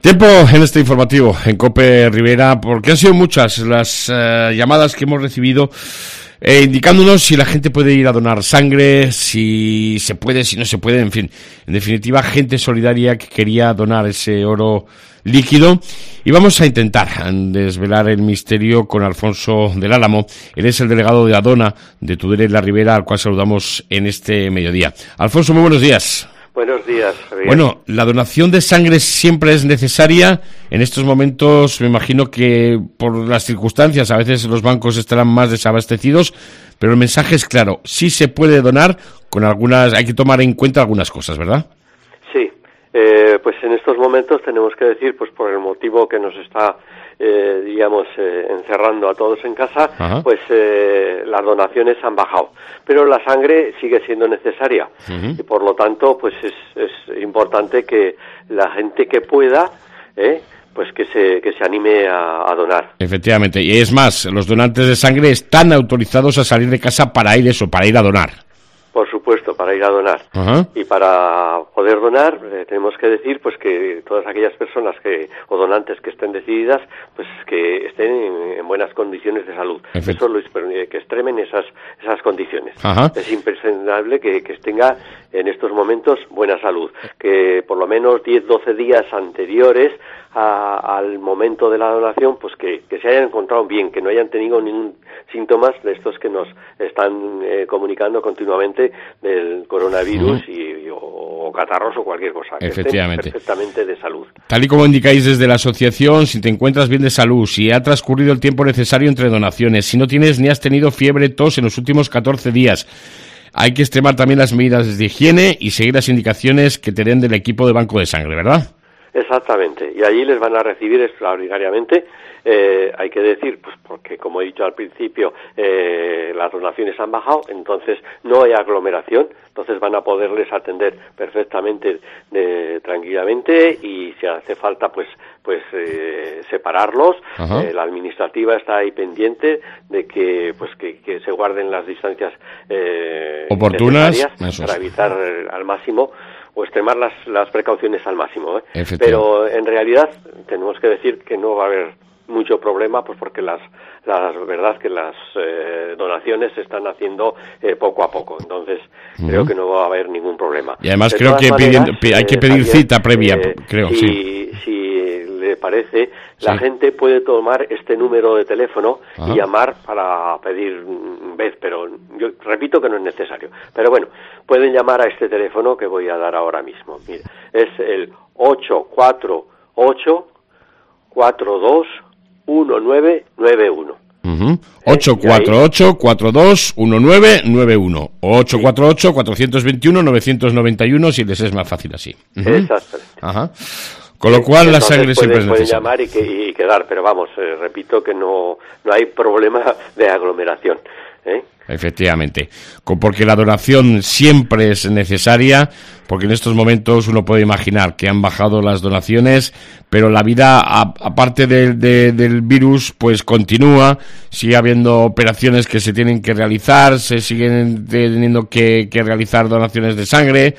Tiempo en este informativo en COPE Rivera, porque han sido muchas las llamadas que hemos recibido indicándonos si la gente puede ir a donar sangre, si se puede, si no se puede, en fin. En definitiva, gente solidaria que quería donar ese oro líquido. Y vamos a intentar desvelar el misterio con Alfonso del Álamo. Él es el delegado de Adona de Tudela y la Ribera, al cual saludamos en este mediodía. Alfonso, muy buenos días. Buenos días, Javier. Bueno, la donación de sangre siempre es necesaria. En estos momentos me imagino que por las circunstancias a veces los bancos estarán más desabastecidos, pero el mensaje es claro, sí se puede donar, con algunas, hay que tomar en cuenta algunas cosas, ¿verdad? Sí, pues en estos momentos tenemos que decir, pues por el motivo que nos está encerrando a todos en casa, ajá, pues las donaciones han bajado, pero la sangre sigue siendo necesaria, uh-huh, y por lo tanto pues es importante que la gente que pueda pues que se anime a donar. Efectivamente, y es más, los donantes de sangre están autorizados a salir de casa para ir a donar. Por supuesto, para ir a donar. Uh-huh. Y para poder donar, tenemos que decir pues que todas aquellas personas o donantes que estén decididas, pues que estén en buenas condiciones de salud. Eso es que extremen esas condiciones. Uh-huh. Es imprescindible que tenga en estos momentos buena salud, que por lo menos 10-12 días anteriores al momento de la donación, pues que se hayan encontrado bien, que no hayan tenido ningún síntomas de estos que nos están comunicando continuamente del coronavirus, uh-huh, o catarros o cualquier cosa, que estén perfectamente de salud. Tal y como indicáis desde la asociación, si te encuentras bien de salud, si ha transcurrido el tiempo necesario entre donaciones, si no tienes ni has tenido fiebre, tos en los últimos 14 días, hay que extremar también las medidas de higiene y seguir las indicaciones que te den del equipo de banco de sangre, ¿verdad? Exactamente, y allí les van a recibir extraordinariamente, hay que decir, pues porque como he dicho al principio, las donaciones han bajado, entonces no hay aglomeración, entonces van a poderles atender perfectamente, tranquilamente, y si hace falta pues separarlos. Uh-huh. La administrativa está ahí pendiente de que se guarden las distancias oportunas para evitar al máximo o extremar las precauciones al máximo, Pero en realidad tenemos que decir que no va a haber mucho problema, pues porque la verdad que las donaciones se están haciendo poco a poco, entonces uh-huh, creo que no va a haber ningún problema. Y además creo que hay que pedir cita previa, creo, si le parece, la gente puede tomar este número de teléfono, uh-huh, y llamar para pedir vez, pero yo repito que no es necesario. Pero bueno, pueden llamar a este teléfono que voy a dar ahora mismo. Mira, es el 848-42-1991. Uh-huh. 848-42-1991 o 848-421-991 si les es más fácil así. Uh-huh. Exactamente. Ajá. Con lo cual la sangre siempre es necesaria. Pueden llamar y quedar, pero vamos, repito que no hay problema de aglomeración. Efectivamente, porque la donación siempre es necesaria, porque en estos momentos uno puede imaginar que han bajado las donaciones, pero la vida, aparte del virus, pues continúa, sigue habiendo operaciones que se tienen que realizar, se siguen teniendo que realizar donaciones de sangre,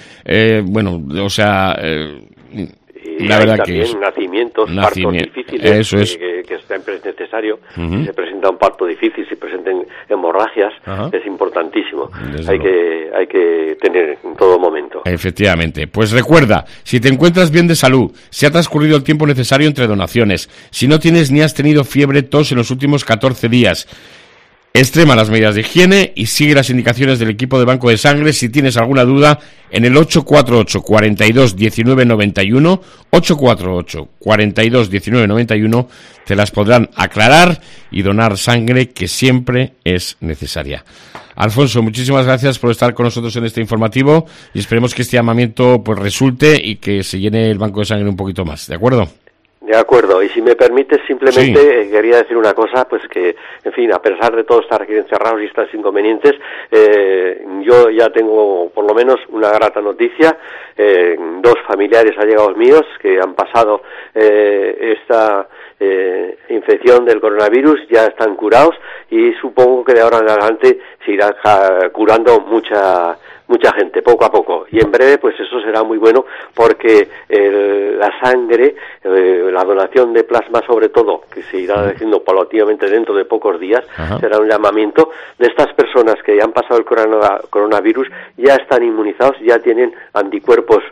y la hay verdad también que nacimientos, partos difíciles, eso es. que siempre es necesario. Uh-huh. Si se presenta un parto difícil, si presenten hemorragias, uh-huh, es importantísimo. Hay que tener en todo momento. Efectivamente. Pues recuerda, si te encuentras bien de salud, si ha transcurrido el tiempo necesario entre donaciones, si no tienes ni has tenido fiebre, tos en los últimos 14 días, extrema las medidas de higiene y sigue las indicaciones del equipo de banco de sangre. Si tienes alguna duda, en el 848-42-1991, 848-42-1991, te las podrán aclarar y donar sangre, que siempre es necesaria. Alfonso, muchísimas gracias por estar con nosotros en este informativo y esperemos que este llamamiento pues resulte y que se llene el banco de sangre un poquito más, ¿de acuerdo? De acuerdo, y si me permites simplemente quería decir una cosa, pues que, en fin, a pesar de todo estar aquí encerrados y estos inconvenientes, yo ya tengo por lo menos una grata noticia, 2 familiares allegados míos que han pasado esta infección del coronavirus, ya están curados y supongo que de ahora en adelante se irán curando mucha mucha gente, poco a poco. Y en breve, pues eso será muy bueno, porque la sangre, la donación de plasma sobre todo, que se irá haciendo paulatinamente dentro de pocos días, será un llamamiento de estas personas que ya han pasado el coronavirus, ya están inmunizados, ya tienen anticuerpos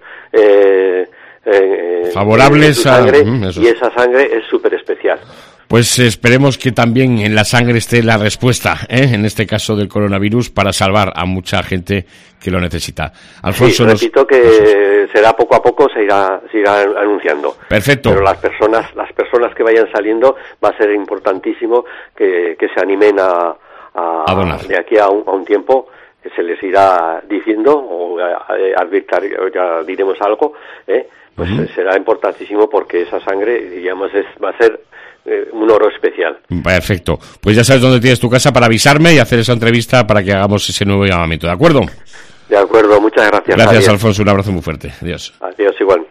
favorables en su sangre, y esa sangre es súper especial. Pues esperemos que también en la sangre esté la respuesta, en este caso del coronavirus, para salvar a mucha gente que lo necesita. Alfonso, sí, repito que será poco a poco, se irá anunciando. Perfecto. Pero las personas que vayan saliendo, va a ser importantísimo que se animen a donar. De aquí a un tiempo, que se les irá diciendo, o ya diremos algo, pues será importantísimo, porque esa sangre, digamos, va a ser un oro especial. Perfecto. Pues ya sabes dónde tienes tu casa para avisarme y hacer esa entrevista para que hagamos ese nuevo llamamiento, ¿de acuerdo? De acuerdo, muchas gracias. Gracias, Alfonso, un abrazo muy fuerte. Adiós. Adiós, igual.